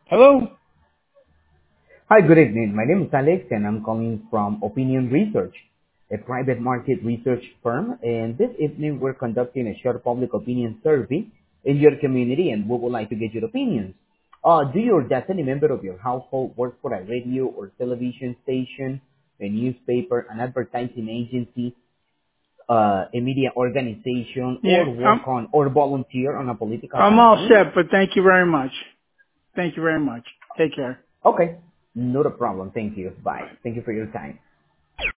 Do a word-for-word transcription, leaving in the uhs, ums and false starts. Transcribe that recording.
Hello? Hi, good evening. My name is Alex, and I'm calling from Opinion Research, a private market research firm. And this evening, we're conducting a short public opinion survey in your community, and we would like to get your opinions. Uh, do you or does any member of your household work for a radio or television station, a newspaper, an advertising agency, uh, a media organization, Yeah, or I'm work on or volunteer on a political I'm all campaign? set, but thank you very much. Thank you very much. Take care. Okay, not a problem. Thank you. Bye. Bye. Thank you for your time.